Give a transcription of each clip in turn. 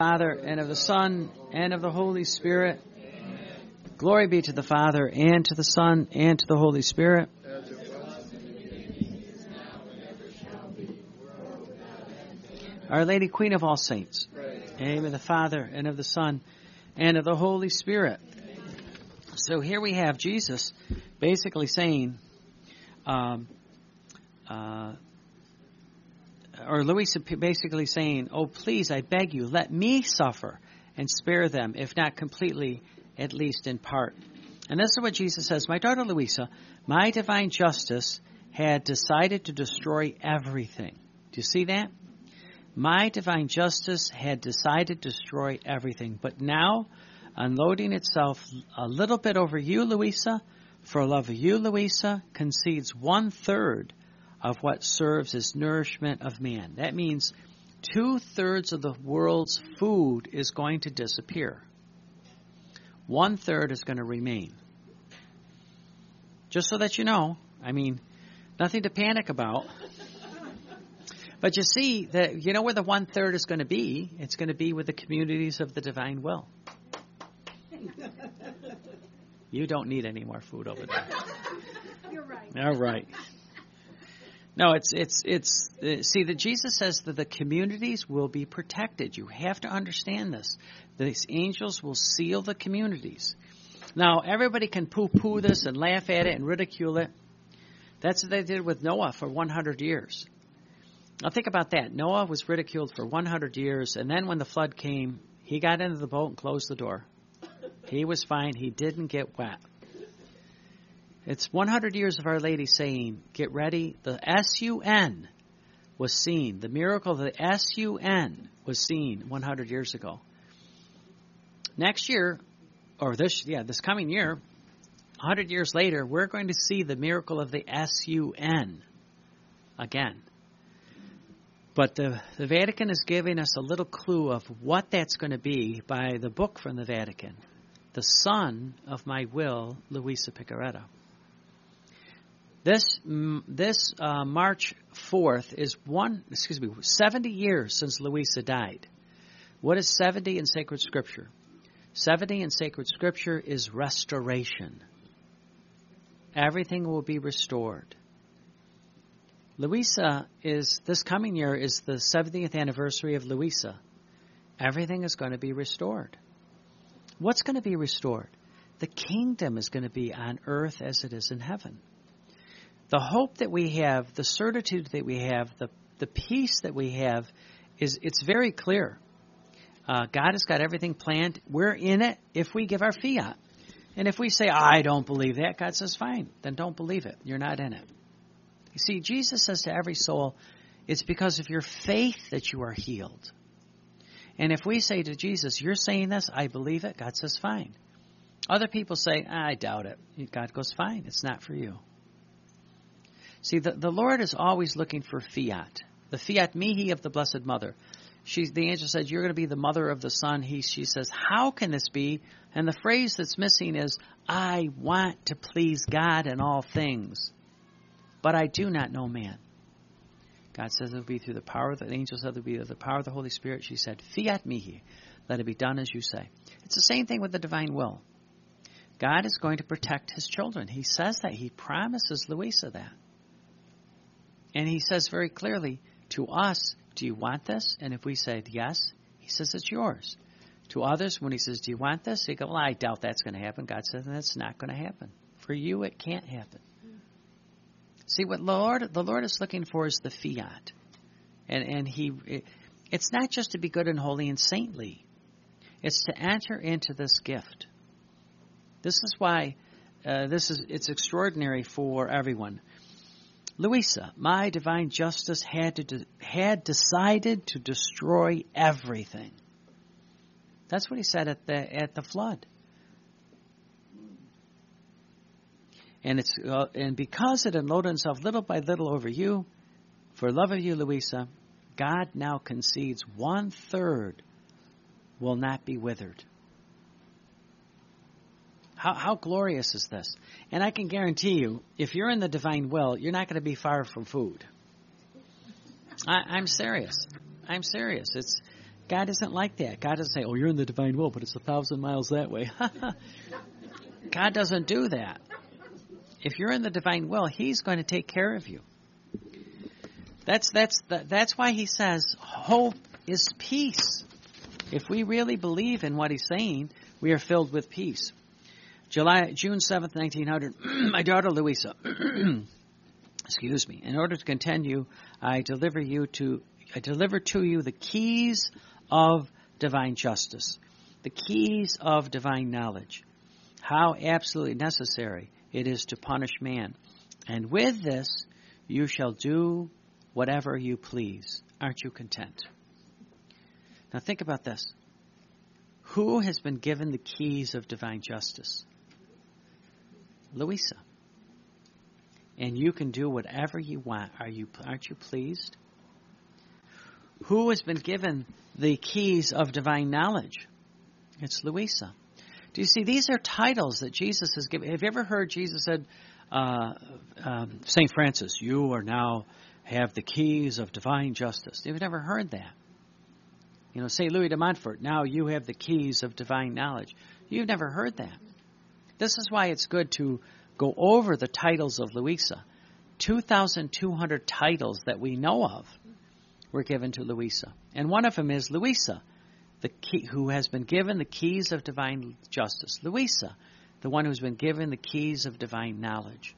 Father, and of the Son, and of the Holy Spirit. Glory be to the Father, and to the Son, and to the Holy Spirit. Our Lady, Queen of all saints. In the name of the Father, and of the Son, and of the Holy Spirit. So here we have Jesus basically saying, or Louisa basically saying, oh, please, I beg you, let me suffer and spare them, if not completely, at least in part. And this is what Jesus says, my daughter Louisa, my divine justice had decided to destroy everything. Do you see that? My divine justice had decided to destroy everything, but now, unloading itself a little bit over you, Louisa, for love of you, Louisa, concedes 1/3 of what serves as nourishment of man. That means 2/3 of the world's food is going to disappear. 1/3 is going to remain. Just so that you know, I mean, nothing to panic about. But you see, that you know where the 1/3 is going to be? It's going to be with the communities of the divine will. You don't need any more food over there. You're right. All right. No, see, that Jesus says that the communities will be protected. You have to understand this. These angels will seal the communities. Now, everybody can poo-poo this and laugh at it and ridicule it. That's what they did with Noah for 100 years. Now, think about that. Noah was ridiculed for 100 years, and then when the flood came, he got into the boat and closed the door. He was fine. He didn't get wet. It's 100 years of Our Lady saying, get ready. The S-U-N was seen. The miracle of the S-U-N was seen 100 years ago. Next year, or this coming year, 100 years later, we're going to see the miracle of the S-U-N again. But the Vatican is giving us a little clue of what that's going to be by the book from the Vatican. The Son of My Will, Luisa Piccarreta. This March 4th is 70 years since Luisa died. What is 70 in sacred scripture? 70 in sacred scripture is restoration. Everything will be restored. Luisa this coming year is the 70th anniversary of Luisa. Everything is going to be restored. What's going to be restored? The kingdom is going to be on earth as it is in heaven. The hope that we have, the certitude that we have, the peace that we have, it's very clear. God has got everything planned. We're in it if we give our fiat. And if we say, I don't believe that, God says, fine, then don't believe it. You're not in it. You see, Jesus says to every soul, it's because of your faith that you are healed. And if we say to Jesus, you're saying this, I believe it, God says, fine. Other people say, I doubt it. God goes, fine, it's not for you. See, the Lord is always looking for fiat. The fiat mihi of the Blessed Mother. The angel said, you're going to be the mother of the Son. She says, how can this be? And the phrase that's missing is, I want to please God in all things, but I do not know man. God says it will be through the power of the angel said it will be through the power of the Holy Spirit. She said, fiat mihi, let it be done as you say. It's the same thing with the divine will. God is going to protect his children. He says that. He promises Luisa that. And he says very clearly to us, do you want this? And if we say yes, he says it's yours. To others, when he says, do you want this? They go, well, I doubt that's going to happen. God says, that's not going to happen. For you, it can't happen. See, what the Lord is looking for is the fiat. And it's not just to be good and holy and saintly. It's to enter into this gift. This is why it's extraordinary for everyone. Luisa, my divine justice had decided to destroy everything. That's what he said at the flood. And because it unloaded himself little by little over you, for love of you, Luisa, God now concedes 1/3 will not be withered. How glorious is this? And I can guarantee you, if you're in the divine will, you're not going to be far from food. I'm serious. God isn't like that. God doesn't say, oh, you're in the divine will, but it's 1,000 miles that way. God doesn't do that. If you're in the divine will, He's going to take care of you. That's why He says hope is peace. If we really believe in what He's saying, we are filled with peace. June 7th, 1900, my daughter Louisa, excuse me, in order to continue, I deliver to you the keys of divine justice, the keys of divine knowledge, how absolutely necessary it is to punish man. And with this, you shall do whatever you please. Aren't you content? Now think about this. Who has been given the keys of divine justice? Louisa. And you can do whatever you want. Aren't you pleased? Who has been given the keys of divine knowledge? It's Louisa. Do you see, these are titles that Jesus has given. Have you ever heard Jesus said, St. Francis, you are now have the keys of divine justice? You've never heard that. You know, St. Louis de Montfort, now you have the keys of divine knowledge. You've never heard that. This is why it's good to go over the titles of Louisa. 2,200 titles that we know of were given to Louisa. And one of them is Louisa, the key, who has been given the keys of divine justice. Louisa, the one who's been given the keys of divine knowledge.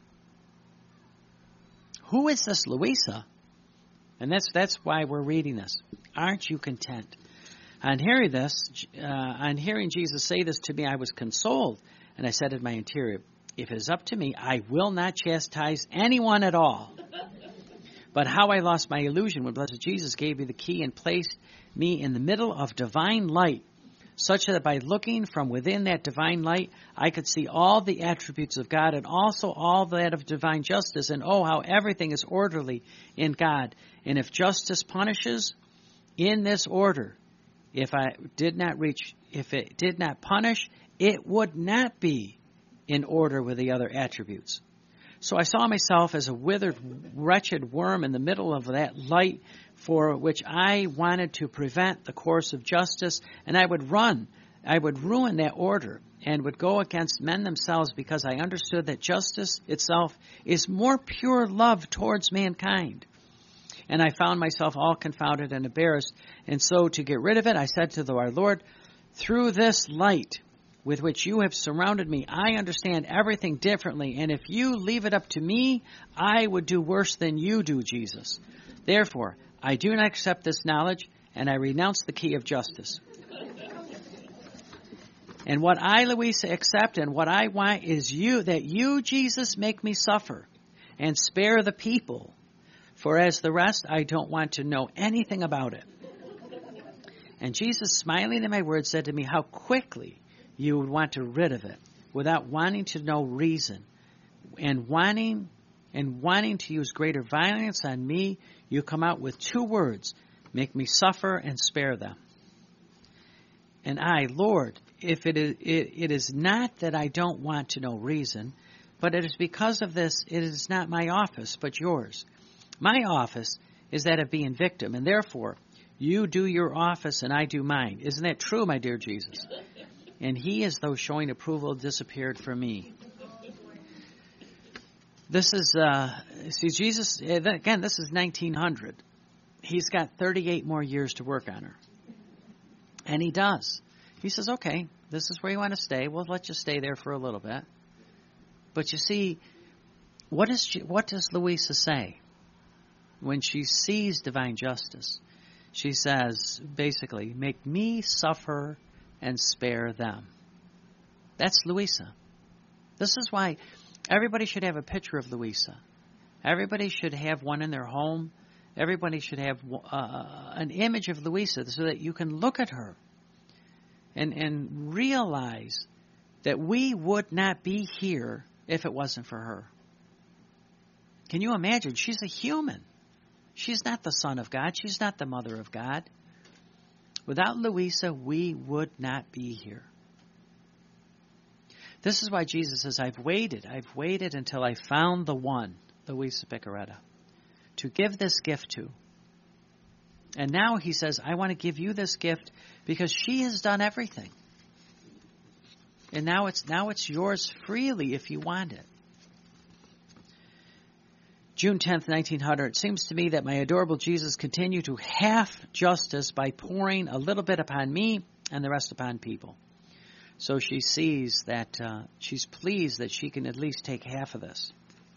Who is this Louisa? And that's why we're reading this. Aren't you content? On hearing Jesus say this to me, I was consoled, and I said in my interior, if it is up to me, I will not chastise anyone at all. But how I lost my illusion when blessed Jesus gave me the key and placed me in the middle of divine light, such that by looking from within that divine light, I could see all the attributes of God and also all that of divine justice, and oh, how everything is orderly in God. And if justice punishes in this order, if it did not punish, it would not be in order with the other attributes. So I saw myself as a withered, wretched worm in the middle of that light for which I wanted to prevent the course of justice, and I would ruin that order and would go against men themselves because I understood that justice itself is more pure love towards mankind. And I found myself all confounded and embarrassed, and so to get rid of it, I said to our Lord, through this light with which you have surrounded me, I understand everything differently, and if you leave it up to me, I would do worse than you do, Jesus. Therefore, I do not accept this knowledge, and I renounce the key of justice. And what I, Louisa, accept and what I want is that you, Jesus, make me suffer and spare the people. For as the rest, I don't want to know anything about it. And Jesus, smiling at my words, said to me, how quickly you would want to rid of it without wanting to know reason. And wanting to use greater violence on me, you come out with 2 words, make me suffer and spare them. And I, Lord, if it is not that I don't want to know reason, but it is because of this, it is not my office, but yours. My office is that of being victim, and therefore you do your office and I do mine. Isn't that true, my dear Jesus? And he, as though showing approval, disappeared from me. This is, Jesus, again, this is 1900. He's got 38 more years to work on her. And he does. He says, okay, this is where you want to stay. Well, let's just stay there for a little bit. But you see, what does Louisa say? When she sees divine justice, she says, basically, make me suffer and spare them. That's Louisa. This is why everybody should have a picture of Louisa. Everybody should have one in their home. Everybody should have an image of Louisa so that you can look at her and realize that we would not be here if it wasn't for her. Can you imagine? She's a human. She's not the Son of God. She's not the Mother of God. Without Louisa, we would not be here. This is why Jesus says, I've waited until I found the one, Louisa Piccarreta, to give this gift to. And now he says, I want to give you this gift because she has done everything. And now it's yours freely if you want it. June 10th, 1900. It seems to me that my adorable Jesus continued to half justice by pouring a little bit upon me and the rest upon people. So she sees that she's pleased that she can at least take half of this.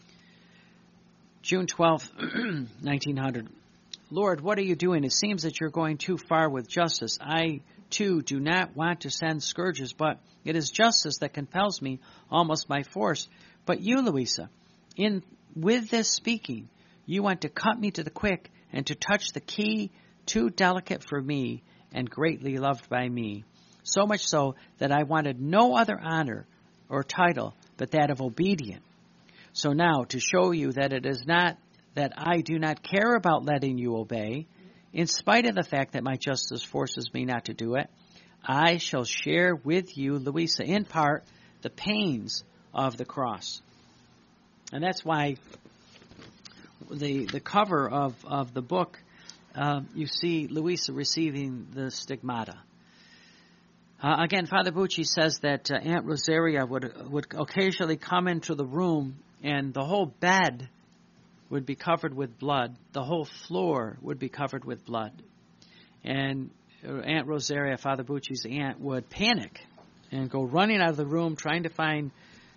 June 12th, 1900. Lord, what are you doing? It seems that you're going too far with justice. I, too, do not want to send scourges, but it is justice that compels me almost by force. But you, Louisa, with this speaking, you want to cut me to the quick and to touch the key too delicate for me and greatly loved by me. So much so that I wanted no other honor or title but that of obedient. So now, to show you that it is not that I do not care about letting you obey, in spite of the fact that my justice forces me not to do it, I shall share with you, Louisa, in part, the pains of the cross. And that's why the cover of the book, you see Louisa receiving the stigmata. Again, Father Bucci says that Aunt Rosaria would occasionally come into the room and the whole bed would be covered with blood. The whole floor would be covered with blood. And Aunt Rosaria, Father Bucci's aunt, would panic and go running out of the room trying to find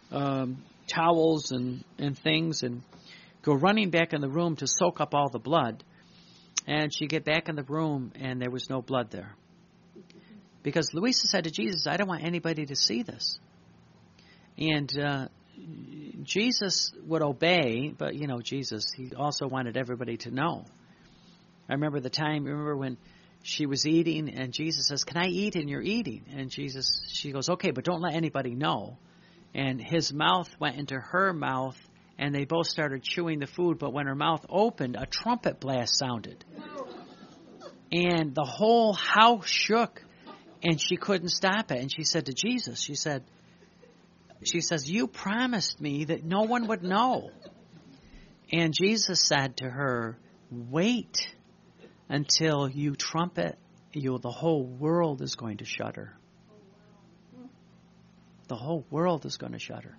towels and things and go running back in the room to soak up all the blood. And she'd get back in the room and there was no blood there. Because Louisa said to Jesus, I don't want anybody to see this. And Jesus would obey, but, Jesus, he also wanted everybody to know. I remember when she was eating, and Jesus says, can I eat? And you're eating. And she goes, okay, but don't let anybody know. And his mouth went into her mouth, and they both started chewing the food, but when her mouth opened, a trumpet blast sounded. And the whole house shook, and she couldn't stop it. And she said to Jesus, she says, you promised me that no one would know. And Jesus said to her, wait until you trumpet, the whole world is going to shudder. The whole world is going to shudder.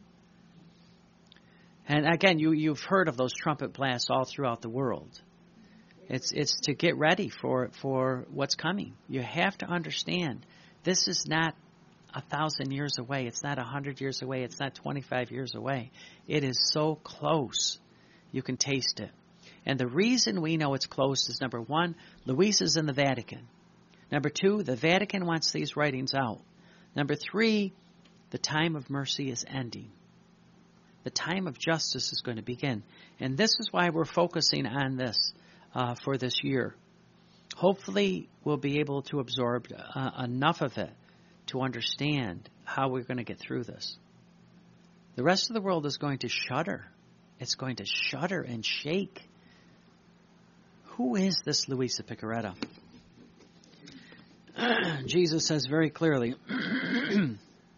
And again, you've heard of those trumpet blasts all throughout the world. It's to get ready for what's coming. You have to understand, this is not 1,000 years away. It's not 100 years away. It's not 25 years away. It is so close. You can taste it. And the reason we know it's close is, number one, Louisa's in the Vatican. Number two, the Vatican wants these writings out. Number three, the time of mercy is ending. The time of justice is going to begin. And this is why we're focusing on this for this year. Hopefully, we'll be able to absorb enough of it to understand how we're going to get through this. The rest of the world is going to shudder. It's going to shudder and shake. Who is this Louisa Picaretta? Jesus says very clearly, do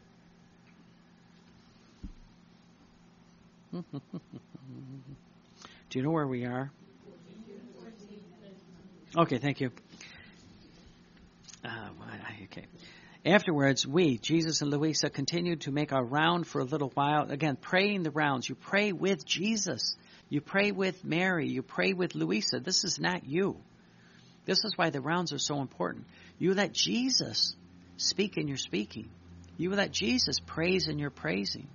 you know where we are? Okay, thank you. Okay. Afterwards, we, Jesus and Louisa, continued to make our round for a little while. Again, praying the rounds. You pray with Jesus. You pray with Mary. You pray with Louisa. This is not you. This is why the rounds are so important. You let Jesus speak in your speaking. You let Jesus praise in your praising.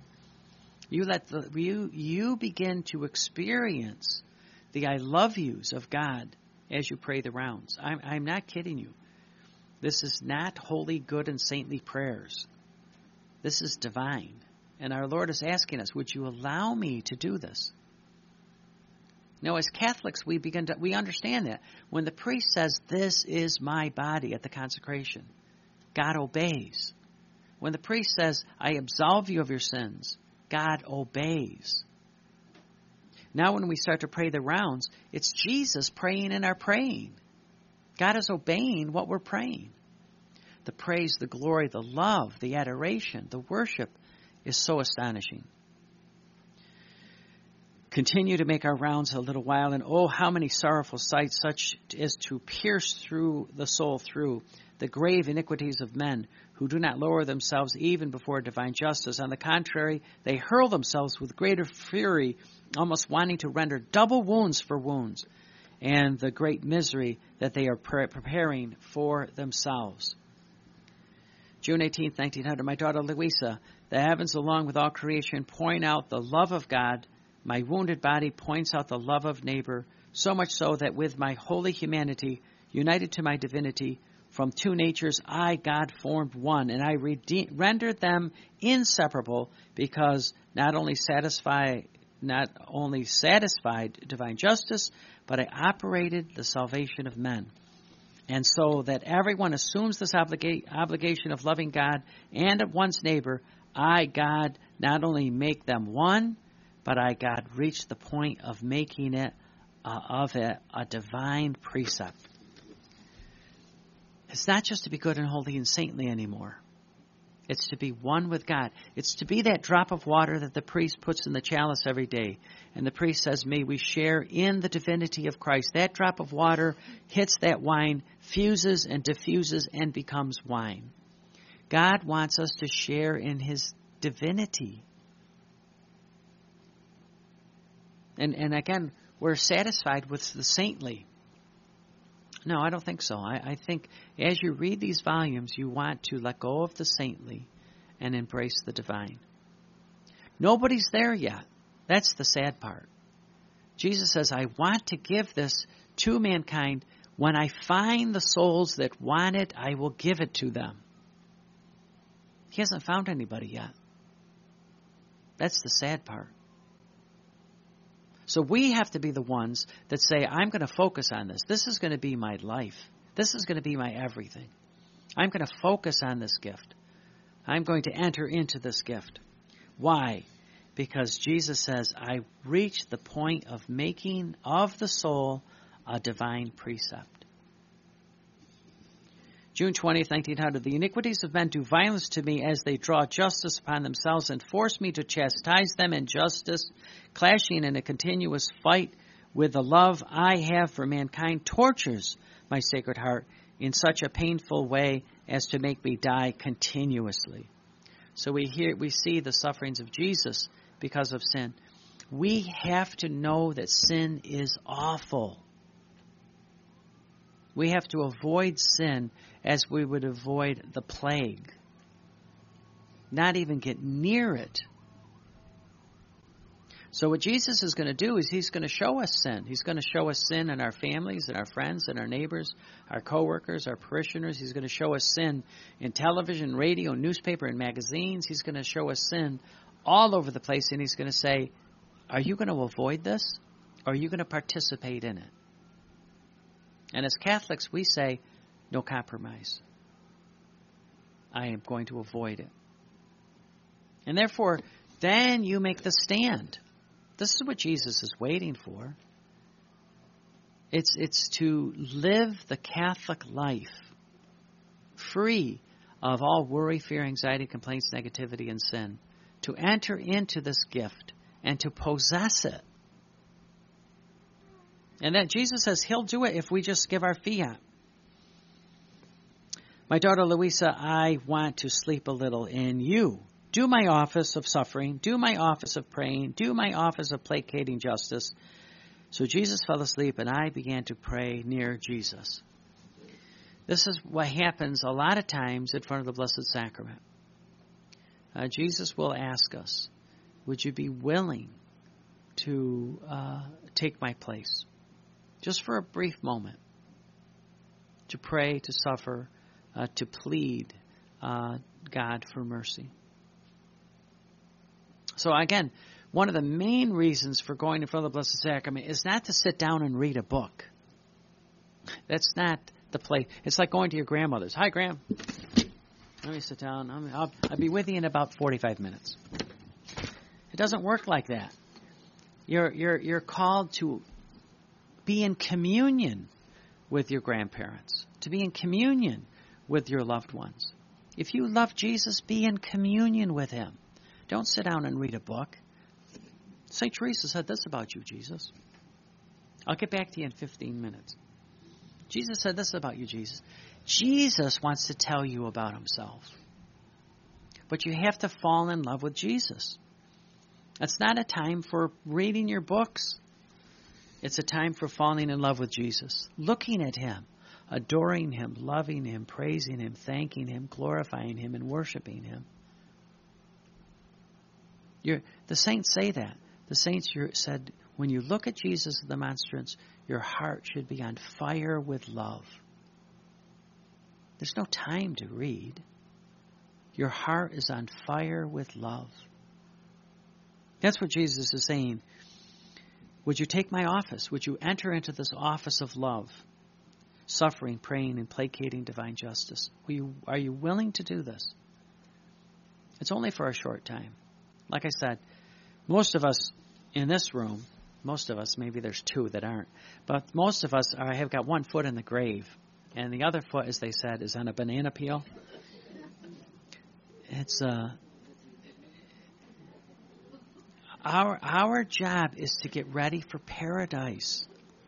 You begin to experience the I love yous of God as you pray the rounds. I'm not kidding you. This is not holy, good, and saintly prayers. This is divine. And our Lord is asking us, would you allow me to do this? Now, as Catholics, we understand that. When the priest says, this is my body at the consecration, God obeys. When the priest says, I absolve you of your sins, God obeys. Now, when we start to pray the rounds, it's Jesus praying in our praying. God is obeying what we're praying. The praise, the glory, the love, the adoration, the worship is so astonishing. continue to make our rounds a little while, and oh, how many sorrowful sights, such as to pierce through the soul through the grave iniquities of men who do not lower themselves even before divine justice. On the contrary, they hurl themselves with greater fury, almost wanting to render double wounds for wounds, and the great misery that they are preparing for themselves. June 18th, 1900, my daughter Louisa, the heavens along with all creation point out the love of God. My wounded body points out the love of neighbor, so much so that with my holy humanity, united to my divinity, from two natures I, God, formed one, and I rendered them inseparable, because not only satisfied divine justice, but I operated the salvation of men. And so that everyone assumes this obligation of loving God and of one's neighbor, I, God, not only make them one, but I, God, reach the point of making it a divine precept. It's not just to be good and holy and saintly anymore. It's to be one with God. It's to be that drop of water that the priest puts in the chalice every day. And the priest says, may we share in the divinity of Christ. That drop of water hits that wine, fuses and diffuses and becomes wine. God wants us to share in his divinity. And again, we're satisfied with the saintly. No, I don't think so. I think as you read these volumes, you want to let go of the saintly and embrace the divine. Nobody's there yet. That's the sad part. Jesus says, I want to give this to mankind. When I find the souls that want it, I will give it to them. He hasn't found anybody yet. That's the sad part. So we have to be the ones that say, I'm going to focus on this. This is going to be my life. This is going to be my everything. I'm going to focus on this gift. I'm going to enter into this gift. Why? Because Jesus says, I reach the point of making of the soul a divine precept. June 20th, 1900, the iniquities of men do violence to me as they draw justice upon themselves and force me to chastise them in justice, clashing in a continuous fight with the love I have for mankind, tortures my sacred heart in such a painful way as to make me die continuously. So we see the sufferings of Jesus because of sin. We have to know that sin is awful. We have to avoid sin as we would avoid the plague. Not even get near it. So what Jesus is going to do is he's going to show us sin. He's going to show us sin in our families, and our friends, and our neighbors, our coworkers, our parishioners. He's going to show us sin in television, radio, newspaper, and magazines. He's going to show us sin all over the place, and he's going to say, are you going to avoid this, or are you going to participate in it? And as Catholics, we say, no compromise. I am going to avoid it. And therefore, then you make the stand. This is what Jesus is waiting for. It's to live the Catholic life free of all worry, fear, anxiety, complaints, negativity, and sin. To enter into this gift and to possess it. And that Jesus says he'll do it if we just give our fiat. My daughter Louisa, I want to sleep a little in you. Do my office of suffering. Do my office of praying. Do my office of placating justice. So Jesus fell asleep, and I began to pray near Jesus. This is what happens a lot of times in front of the Blessed Sacrament. Jesus will ask us, would you be willing to take my place? Just for a brief moment. To pray, to suffer, to plead God for mercy. So again, one of the main reasons for going in front of the Blessed Sacrament is not to sit down and read a book. That's not the place. It's like going to your grandmother's. Hi, Gram. Let me sit down. I'll be with you in about 45 minutes. It doesn't work like that. You're called to be in communion with your grandparents, to be in communion with your loved ones. If you love Jesus, be in communion with him. Don't sit down and read a book. St. Teresa said this about you, Jesus. I'll get back to you in 15 minutes. Jesus said this about you, Jesus. Jesus wants to tell you about himself. But you have to fall in love with Jesus. It's not a time for reading your books. It's a time for falling in love with Jesus. Looking at him, adoring him, loving him, praising him, thanking him, glorifying him, and worshiping him. The saints say that. The saints said, when you look at Jesus of the monstrance, your heart should be on fire with love. There's no time to read. Your heart is on fire with love. That's what Jesus is saying. Would you take my office? Would you enter into this office of love, suffering, praying, and placating divine justice? Are you willing to do this? It's only for a short time. Like I said, most of us in this room, most of us, maybe there's two that aren't, but most of us have got one foot in the grave, and the other foot, as they said, is on a banana peel. It's our job is to get ready for paradise.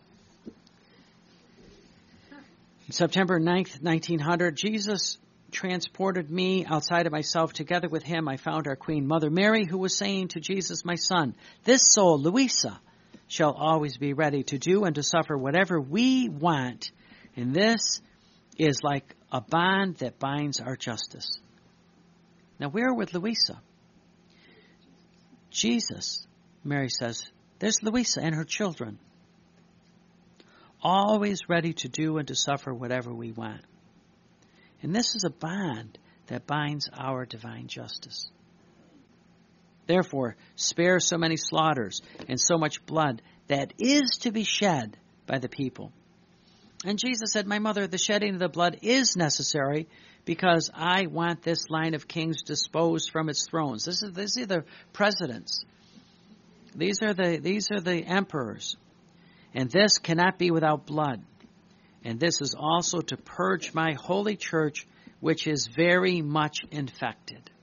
September 9th, 1900, Jesus transported me outside of myself. Together with him, I found our Queen Mother Mary, who was saying to Jesus, my son, this soul, Louisa, shall always be ready to do and to suffer whatever we want. And this is like a bond that binds our justice. Now, we're with Louisa. Jesus, Mary says, there's Louisa and her children, always ready to do and to suffer whatever we want. And this is a bond that binds our divine justice. Therefore, spare so many slaughters and so much blood that is to be shed by the people. And Jesus said, my mother, the shedding of the blood is necessary because I want this line of kings disposed from its thrones. These are the presidents. These are the emperors. And this cannot be without blood. And this is also to purge my holy church, which is very much infected.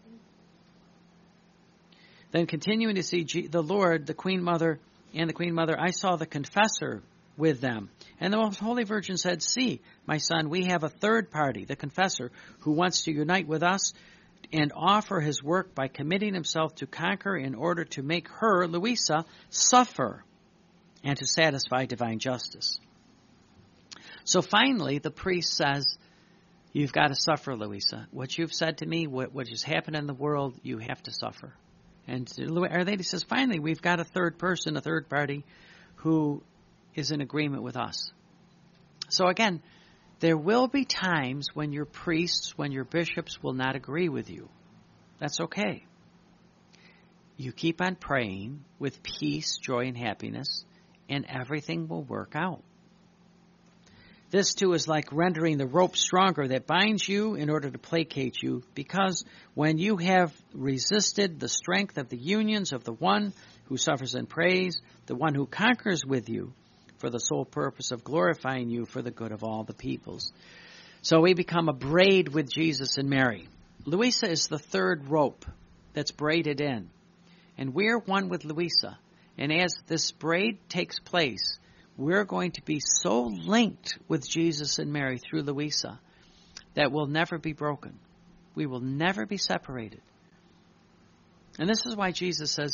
Then continuing to see the Lord, the Queen Mother, and the Queen Mother, I saw the confessor with them. And the Most Holy Virgin said, see, my son, we have a third party, the confessor, who wants to unite with us and offer his work by committing himself to conquer in order to make her, Louisa, suffer and to satisfy divine justice. So finally, the priest says, you've got to suffer, Louisa. What you've said to me, what has happened in the world, you have to suffer. And Our Lady says, finally, we've got a third person, a third party, who is in agreement with us. So again, there will be times when your priests, when your bishops will not agree with you. That's okay. You keep on praying with peace, joy, and happiness, and everything will work out. This, too, is like rendering the rope stronger that binds you in order to placate you, because when you have resisted the strength of the unions of the one who suffers and prays, the one who conquers with you, for the sole purpose of glorifying you for the good of all the peoples. So we become a braid with Jesus and Mary. Louisa is the third rope that's braided in. And we're one with Louisa. And as this braid takes place, we're going to be so linked with Jesus and Mary through Louisa that we'll never be broken. We will never be separated. And this is why Jesus says,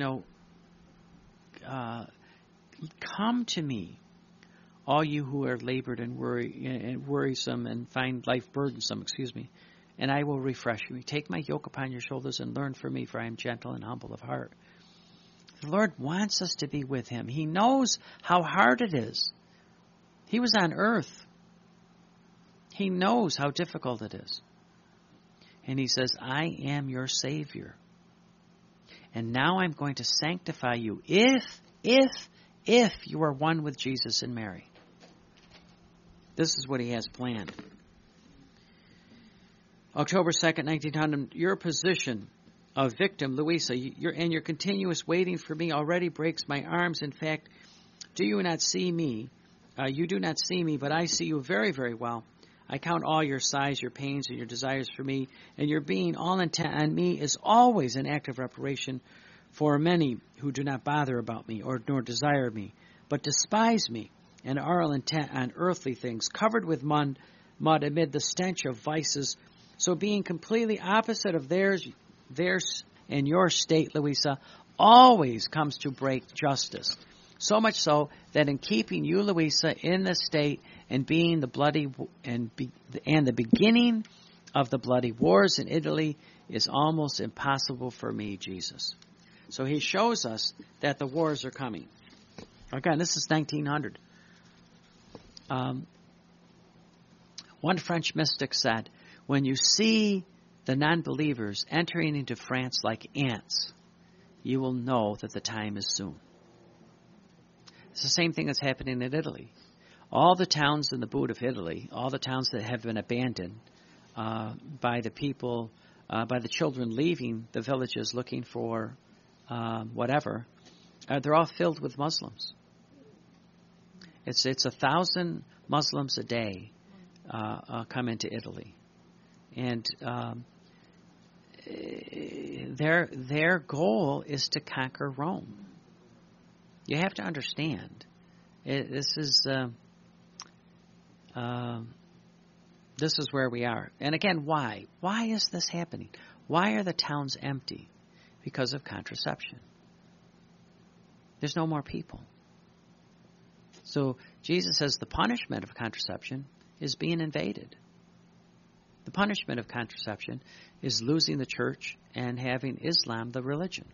come to me, all you who are labored and worrisome and find life burdensome, and I will refresh you. Take my yoke upon your shoulders and learn from me, for I am gentle and humble of heart. The Lord wants us to be with him. He knows how hard it is. He was on earth. He knows how difficult it is. And he says, I am your Savior. And now I'm going to sanctify you if you are one with Jesus and Mary. This is what he has planned. October 2nd, 1900, your position of victim, Louisa, your continuous waiting for me already breaks my arms. In fact, do you not see me? You do not see me, but I see you very, very well. I count all your sighs, your pains, and your desires for me, and your being all intent on me is always an act of reparation for many who do not bother about me nor desire me, but despise me and are intent on earthly things, covered with mud amid the stench of vices. So being completely opposite of theirs and your state, Louisa, always comes to break justice. So much so that in keeping you, Louisa, in the state and being the bloody and the beginning of the bloody wars in Italy is almost impossible for me, Jesus. So he shows us that the wars are coming. Again, this is 1900. One French mystic said, when you see the non-believers entering into France like ants, you will know that the time is soon. It's the same thing that's happening in Italy. All the towns in the boot of Italy, all the towns that have been abandoned by the people, by the children leaving the villages looking for whatever, they're all filled with Muslims. It's 1,000 Muslims a day come into Italy, and their goal is to conquer Rome. You have to understand, this is where we are. And again, why? Why is this happening? Why are the towns empty? Because of contraception. There's no more people. So Jesus says the punishment of contraception is being invaded. The punishment of contraception is losing the church and having Islam the religion.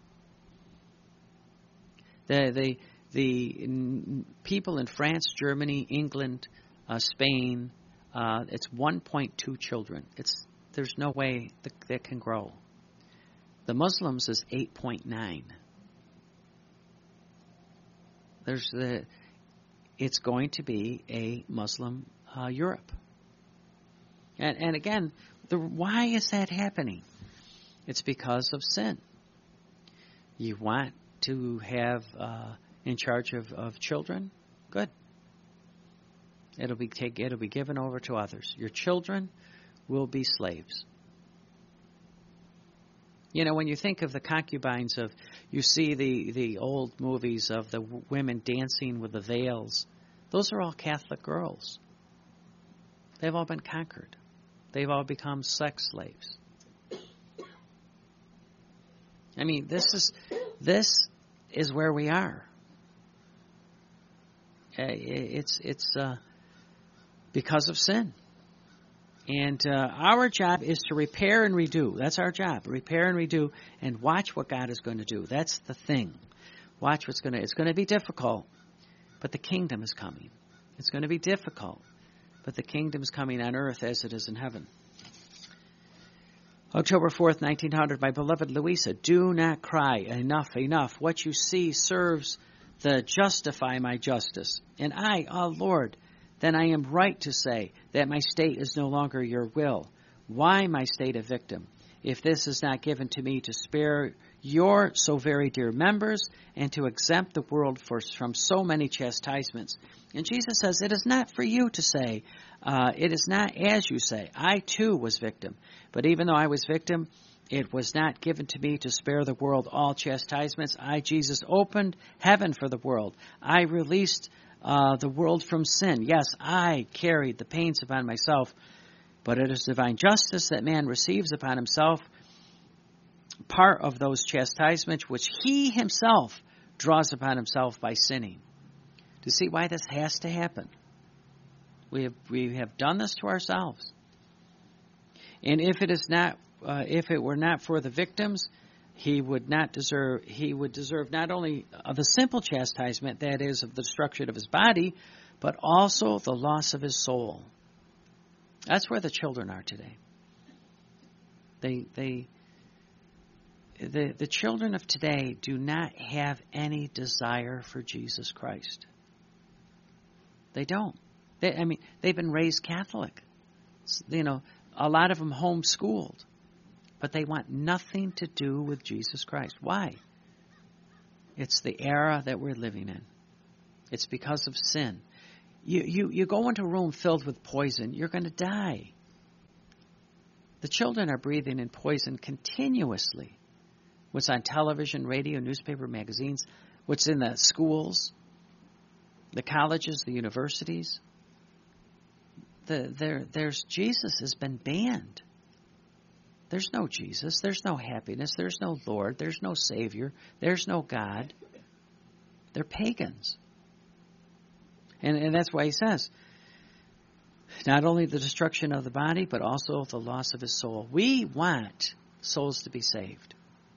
The people in France, Germany, England, Spain, it's 1.2 children. There's no way that can grow. The Muslims is 8.9. It's going to be a Muslim Europe. And again, why is that happening? It's because of sin. You want to have in charge of children? Good. It'll be given over to others. Your children will be slaves. You know, when you think of the concubines you see the old movies of the women dancing with the veils. Those are all Catholic girls. They've all been conquered. They've all become sex slaves. I mean, this is where we are. It's because of sin. And our job is to repair and redo. That's our job. Repair and redo and watch what God is going to do. That's the thing. Watch it's going to be difficult, but the kingdom is coming. It's going to be difficult, but the kingdom is coming on earth as it is in heaven. October 4th, 1900, my beloved Louisa, do not cry. Enough, enough. What you see serves to justify my justice. And I, Lord, then I am right to say that my state is no longer your will. Why my state a victim, if this is not given to me to spare your so very dear members and to exempt the world from so many chastisements? And Jesus says, it is not for you to say, it is not as you say. I too was victim. But even though I was victim, it was not given to me to spare the world all chastisements. I, Jesus, opened heaven for the world. I released the world from sin. Yes, I carried the pains upon myself, but it is divine justice that man receives upon himself part of those chastisements which he himself draws upon himself by sinning. Do you see why this has to happen? We have done this to ourselves. And if it were not for the victims, he would deserve not only the simple chastisement, that is, of the destruction of his body, but also the loss of his soul. That's where the children are today. The children of today do not have any desire for Jesus Christ. They don't. They've been raised Catholic. You know, a lot of them homeschooled. But they want nothing to do with Jesus Christ. Why? It's the era that we're living in. It's because of sin. You go into a room filled with poison, you're going to die. The children are breathing in poison continuously. what's on television, radio, newspaper, magazines, what's in the schools, the colleges, the universities. There's Jesus has been banned. There's no Jesus. There's no happiness. There's no Lord. There's no Savior. There's no God. They're pagans. And that's why he says, not only the destruction of the body, but also the loss of his soul. We want souls to be saved.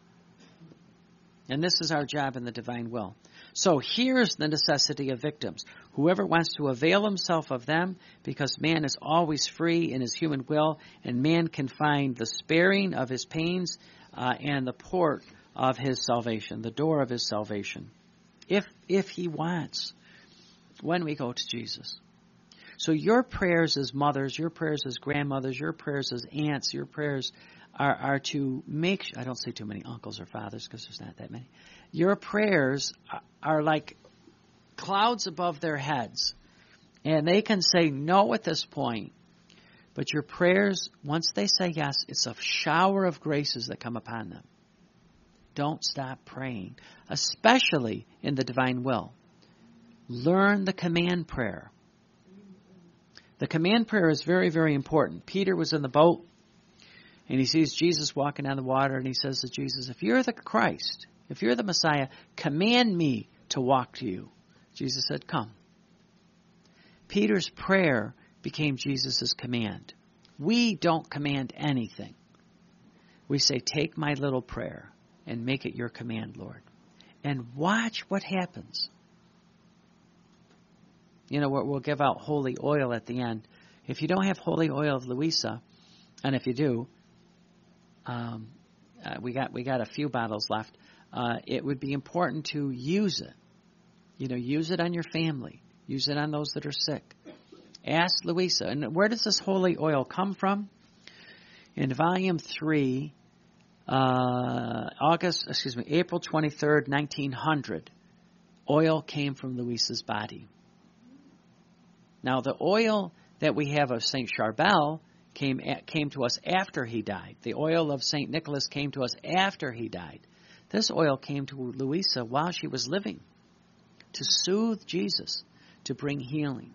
And this is our job in the divine will. So here's the necessity of victims. Whoever wants to avail himself of them, because man is always free in his human will, and man can find the sparing of his pains and the port of his salvation, the door of his salvation, if he wants, when we go to Jesus. So your prayers as mothers, your prayers as grandmothers, your prayers as aunts, your prayers are to make, I don't say too many uncles or fathers because there's not that many. Your prayers are like clouds above their heads. And they can say no at this point. But your prayers, once they say yes, it's a shower of graces that come upon them. Don't stop praying, especially in the divine will. Learn the command prayer. The command prayer is very, very important. Peter was in the boat, and he sees Jesus walking on the water, and he says to Jesus, if you're the Christ, if you're the Messiah, command me to walk to you. Jesus said, come. Peter's prayer became Jesus' command. We don't command anything. We say, take my little prayer and make it your command, Lord. And watch what happens. You know, we'll give out holy oil at the end. If you don't have holy oil of Louisa, and if you do, we got a few bottles left. It would be important to use it. You know, use it on your family. Use it on those that are sick. Ask Louisa. And where does this holy oil come from? In volume 3, April 23rd, 1900, oil came from Louisa's body. Now, the oil that we have of St. Charbel came to us after he died. The oil of St. Nicholas came to us after he died. This oil came to Louisa while she was living to soothe Jesus, to bring healing.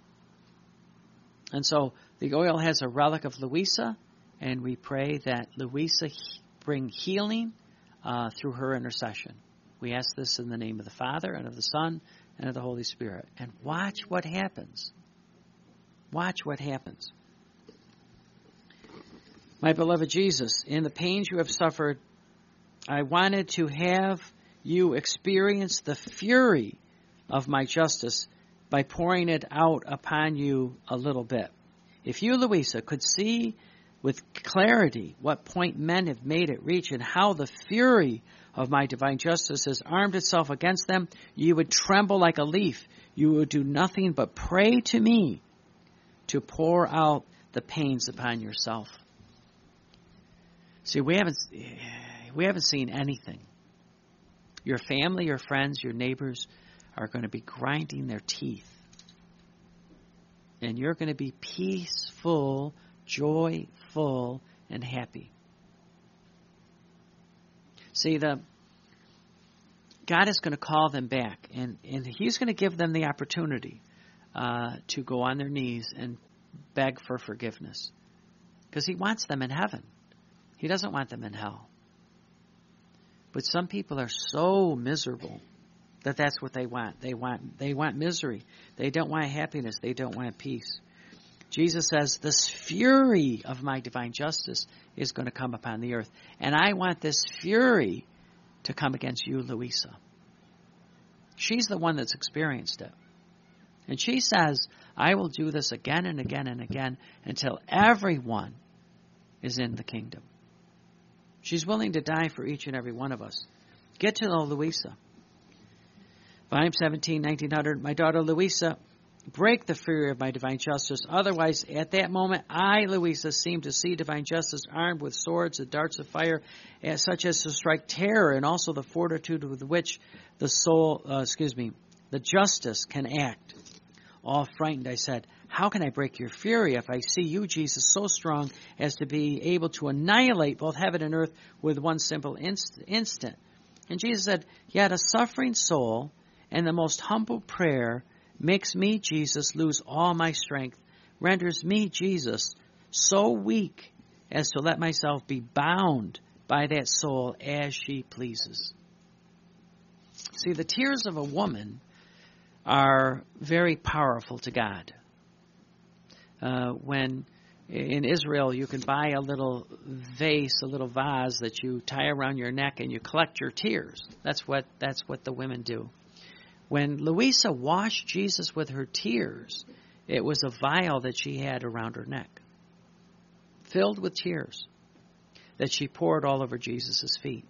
And so the oil has a relic of Louisa, and we pray that Louisa bring healing through her intercession. We ask this in the name of the Father, and of the Son, and of the Holy Spirit. And watch what happens. Watch what happens. My beloved Jesus, in the pains you have suffered, I wanted to have you experience the fury of my justice by pouring it out upon you a little bit. If you, Louisa, could see with clarity what point men have made it reach and how the fury of my divine justice has armed itself against them, you would tremble like a leaf. You would do nothing but pray to me to pour out the pains upon yourself. See, we haven't seen anything. Your family, your friends, your neighbors are going to be grinding their teeth. And you're going to be peaceful, joyful, and happy. See, God is going to call them back, and He's going to give them the opportunity to go on their knees and beg for forgiveness. Because He wants them in heaven. He doesn't want them in hell. But some people are so miserable that that's what they want. They want misery. They don't want happiness. They don't want peace. Jesus says, this fury of my divine justice is going to come upon the earth. And I want this fury to come against you, Louisa. She's the one that's experienced it. And she says, I will do this again and again and again until everyone is in the kingdom. She's willing to die for each and every one of us. Get to know Louisa. Volume 17, 1900. My daughter Louisa, break the fury of my divine justice. Otherwise, at that moment, I, Louisa, seem to see divine justice armed with swords and darts of fire, such as to strike terror, and also the fortitude with which the justice can act. All frightened, I said, How can I break your fury if I see you, Jesus, so strong as to be able to annihilate both heaven and earth with one simple instant? And Jesus said, yet a suffering soul and the most humble prayer makes me, Jesus, lose all my strength, renders me, Jesus, so weak as to let myself be bound by that soul as she pleases. See, the tears of a woman are very powerful to God. When in Israel you can buy a little vase, a little vase that you tie around your neck and you collect your tears. That's what the women do. When Louisa washed Jesus with her tears, it was a vial that she had around her neck, filled with tears, that she poured all over Jesus' feet.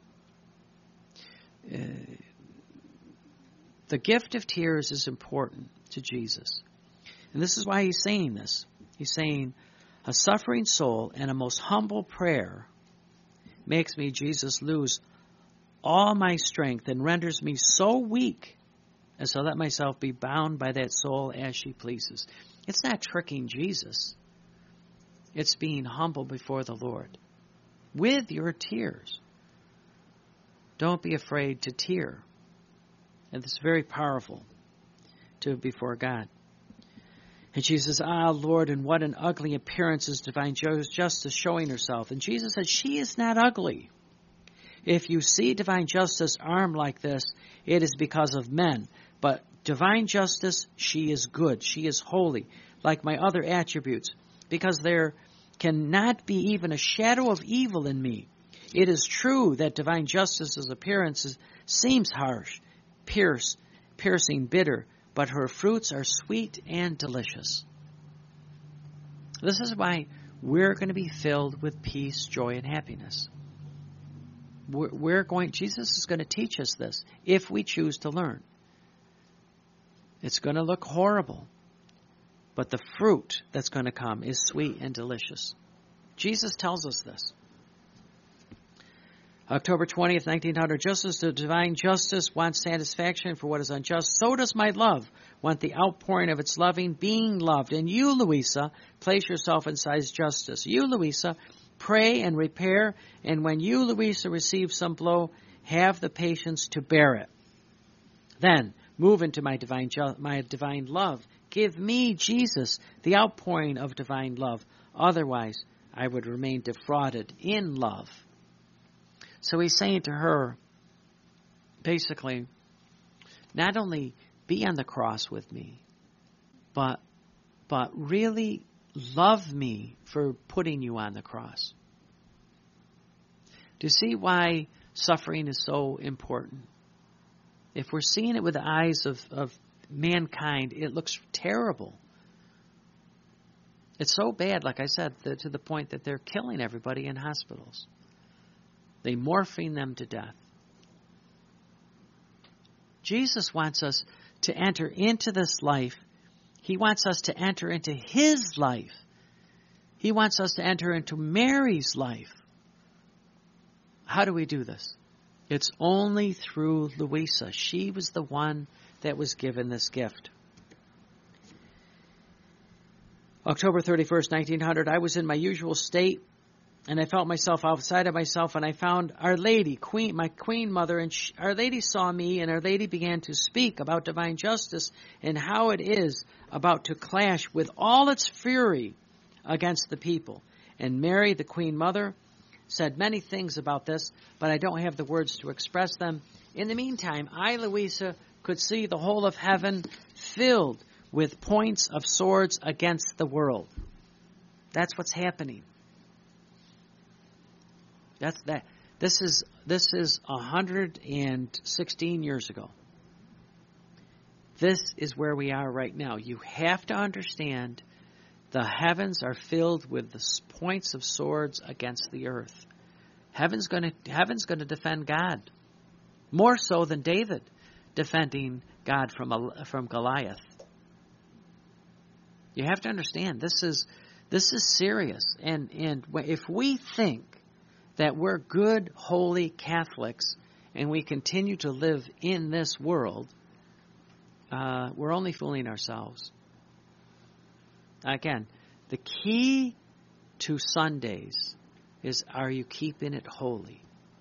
The gift of tears is important to Jesus. And this is why he's saying this. He's saying, a suffering soul and a most humble prayer makes me, Jesus, lose all my strength and renders me so weak as to let myself be bound by that soul as she pleases. It's not tricking Jesus. It's being humble before the Lord with your tears. Don't be afraid to tear. And it's very powerful to before God. And Jesus says, Lord, and what an ugly appearance is divine justice showing herself. And Jesus said, she is not ugly. If you see divine justice armed like this, it is because of men. But divine justice, she is good. She is holy, like my other attributes, because there cannot be even a shadow of evil in me. It is true that divine justice's appearance seems harsh, piercing, bitter, but her fruits are sweet and delicious. This is why we're going to be filled with peace, joy, and happiness. Jesus is going to teach us this if we choose to learn. It's going to look horrible, but the fruit that's going to come is sweet and delicious. Jesus tells us this. October 20th, 1900, just as the divine justice wants satisfaction for what is unjust, so does my love want the outpouring of its loving, being loved. And you, Louisa, place yourself inside justice. You, Louisa, pray and repair, and when you, Louisa, receive some blow, have the patience to bear it. Then move into my divine love. Give me, Jesus, the outpouring of divine love. Otherwise, I would remain defrauded in love. So he's saying to her, basically, not only be on the cross with me, but really love me for putting you on the cross. Do you see why suffering is so important? If we're seeing it with the eyes of mankind, it looks terrible. It's so bad, like I said, to the point that they're killing everybody in hospitals. They morphine them to death. Jesus wants us to enter into this life. He wants us to enter into his life. He wants us to enter into Mary's life. How do we do this? It's only through Louisa. She was the one that was given this gift. October 31st, 1900, I was in my usual state, and I felt myself outside of myself, and I found Our Lady, my Queen Mother, and Our Lady saw me, and Our Lady began to speak about divine justice and how it is about to clash with all its fury against the people. And Mary, the Queen Mother, said many things about this, but I don't have the words to express them. In the meantime, I, Louisa, could see the whole of heaven filled with points of swords against the world. That's what's happening. This is 116 years ago. This is where we are right now. You have to understand the heavens are filled with the points of swords against the earth. Heaven's going to defend God, more so than David defending God from Goliath. You have to understand this is serious, and if we think that we're good, holy Catholics and we continue to live in this world, we're only fooling ourselves. Again, the key to Sundays is, are you keeping it holy?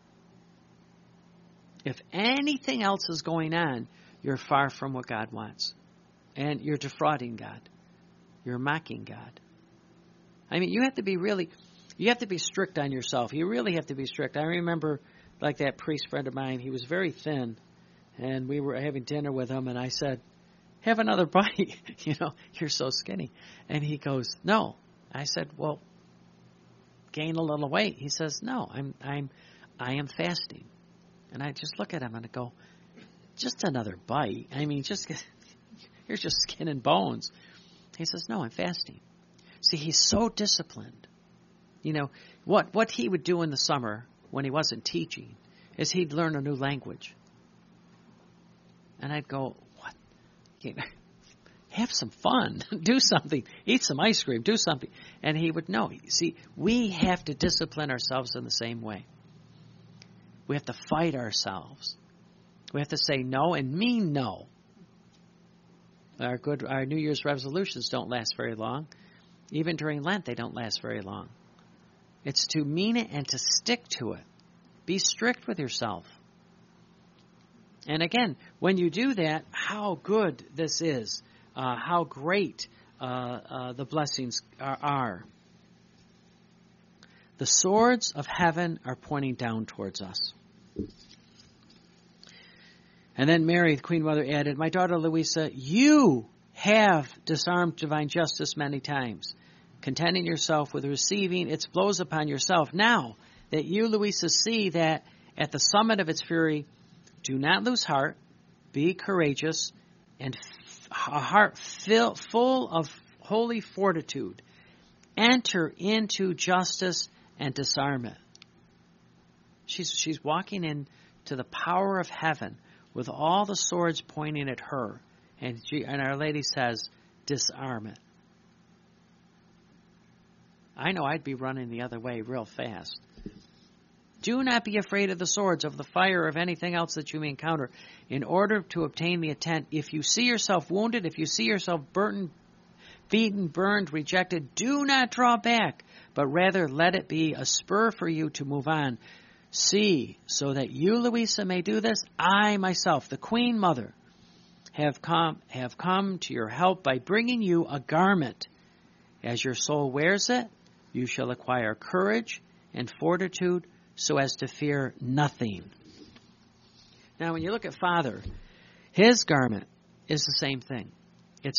If anything else is going on, you're far from what God wants. And you're defrauding God. You're mocking God. I mean, you have to be strict on yourself. You really have to be strict. I remember, like that priest friend of mine, he was very thin, and we were having dinner with him, and I said, have another bite. You're so skinny. And he goes, no. I said, well, gain a little weight. He says, no, I am fasting. And I just look at him and I go, just another bite. I mean, you're just skin and bones. He says, no, I'm fasting. See, he's so disciplined. What he would do in the summer when he wasn't teaching is he'd learn a new language. And I'd go, what? Have some fun. Do something. Eat some ice cream. Do something. And he would know. See, we have to discipline ourselves in the same way. We have to fight ourselves. We have to say no and mean no. Our New Year's resolutions don't last very long. Even during Lent, they don't last very long. It's to mean it and to stick to it. Be strict with yourself. And again, when you do that, how good this is. How great the blessings are. The swords of heaven are pointing down towards us. And then Mary, the Queen Mother, added, my daughter Louisa, you have disarmed divine justice many times, contenting yourself with receiving its blows upon yourself. Now that you, Louisa, see that at the summit of its fury, do not lose heart, be courageous, and a heart full of holy fortitude. Enter into justice and disarm it. She's walking into the power of heaven with all the swords pointing at her. And Our Lady says, disarm it. I know I'd be running the other way real fast. Do not be afraid of the swords, of the fire, of anything else that you may encounter. In order to obtain the intent, if you see yourself wounded, if you see yourself beaten, burned, rejected, do not draw back, but rather let it be a spur for you to move on. See, so that you, Louisa, may do this, I myself, the Queen Mother, have come to your help by bringing you a garment. As your soul wears it, you shall acquire courage and fortitude so as to fear nothing. Now, when you look at Father, his garment is the same thing. It's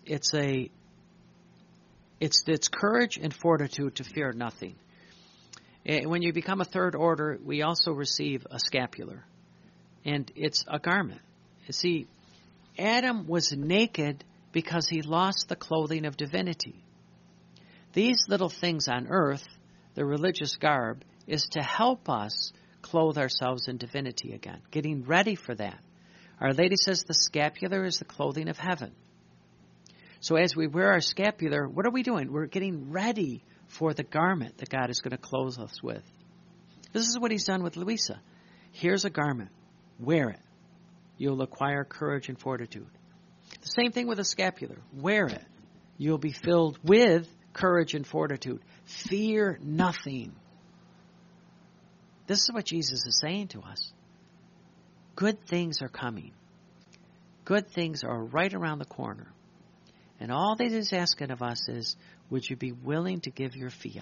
courage and fortitude to fear nothing. When you become a third order, we also receive a scapular, and it's a garment. You see, Adam was naked because he lost the clothing of divinity. These little things on earth, the religious garb, is to help us clothe ourselves in divinity again, getting ready for that. Our Lady says the scapular is the clothing of heaven. So as we wear our scapular, what are we doing? We're getting ready for the garment that God is going to clothe us with. This is what he's done with Louisa. Here's a garment. Wear it. You'll acquire courage and fortitude. The same thing with a scapular. Wear it. You'll be filled with courage and fortitude. Fear nothing. This is what Jesus is saying to us. Good things are coming. Good things are right around the corner. And all that he's asking of us is, would you be willing to give your fiat?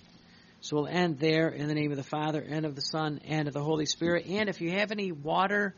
So we'll end there in the name of the Father, and of the Son, and of the Holy Spirit. And if you have any water